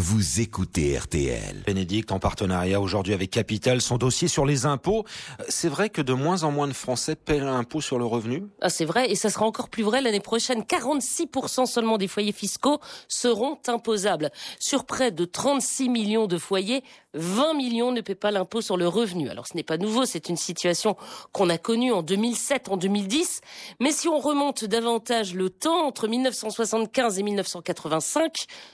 vous écoutez RTL. Bénédicte, en partenariat aujourd'hui avec Capital, son dossier sur les impôts. C'est vrai que de moins en moins de Français paient l'impôt sur le revenu ? Ah, c'est vrai, et ça sera encore plus vrai l'année prochaine. 46% seulement des foyers fiscaux seront imposables. Sur près de 36 millions de foyers, 20 millions ne paient pas l'impôt sur le revenu. Alors ce n'est pas nouveau, c'est une situation qu'on a connue en 2007, en 2010. Mais si on remonte davantage le temps, entre 1975 et 1985,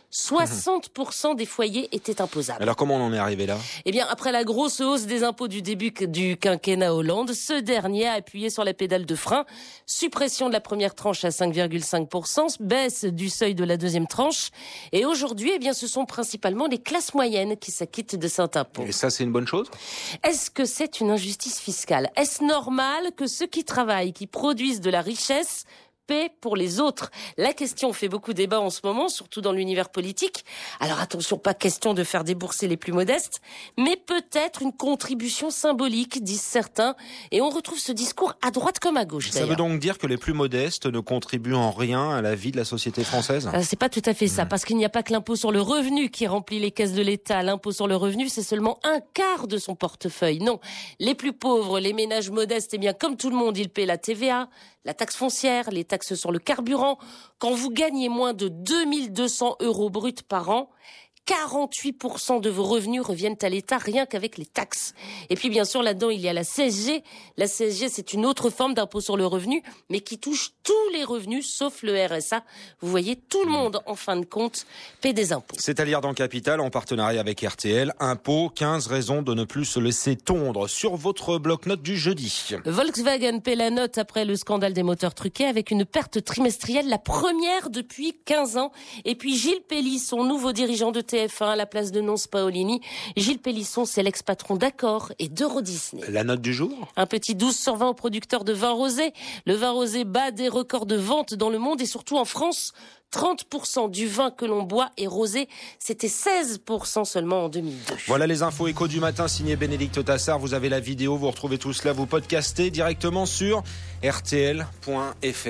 60% des foyers étaient imposables. Alors comment on en est arrivé là ? Eh bien, après la grosse hausse des impôts du début du quinquennat Hollande, ce dernier a appuyé sur la pédale de frein. Suppression de la première tranche à 5,5%, baisse du seuil de la deuxième tranche. Et aujourd'hui, eh bien, ce sont principalement les classes moyennes qui s'acquittent de cet impôt. Et ça, c'est une bonne chose ? Est-ce que c'est une injustice fiscale ? Est-ce normal que ceux qui travaillent, qui produisent de la richesse, paient pour les autres? La question fait beaucoup débat en ce moment, surtout dans l'univers politique. Alors attention, pas question de faire débourser les plus modestes, mais peut-être une contribution symbolique, disent certains. Et on retrouve ce discours à droite comme à gauche. Ça veut donc dire que les plus modestes ne contribuent en rien à la vie de la société française ? C'est pas tout à fait ça, parce qu'il n'y a pas que l'impôt sur le revenu qui remplit les caisses de l'État. L'impôt sur le revenu, c'est seulement un quart de son portefeuille. Non, les plus pauvres, les ménages modestes, eh bien comme tout le monde, ils paient la TVA, la taxe foncière, les taxes sur le carburant. Quand vous gagnez moins de 2200 € bruts par an, 48% de vos revenus reviennent à l'État rien qu'avec les taxes. Et puis bien sûr, là-dedans, il y a la CSG. La CSG, c'est une autre forme d'impôt sur le revenu, mais qui touche tous les revenus, sauf le RSA. Vous voyez, tout le monde, en fin de compte, paie des impôts. C'est à lire dans Capital, en partenariat avec RTL. Impôts, 15 raisons de ne plus se laisser tondre. Sur votre bloc-notes du jeudi. Volkswagen paie la note après le scandale des moteurs truqués avec une perte trimestrielle, la première depuis 15 ans. Et puis Gilles Pélis, son nouveau dirigeant de TF1 à la place de Nonce Paolini. Gilles Pélisson, c'est l'ex-patron d'Accor et d'Euro Disney. La note du jour ? Un petit 12 sur 20 aux producteurs de vin rosé. Le vin rosé bat des records de vente dans le monde et surtout en France. 30% du vin que l'on boit est rosé. C'était 16% seulement en 2002. Voilà les infos échos du matin signé Bénédicte Tassard. Vous avez la vidéo, vous retrouvez tout cela, vous podcastez directement sur rtl.fr.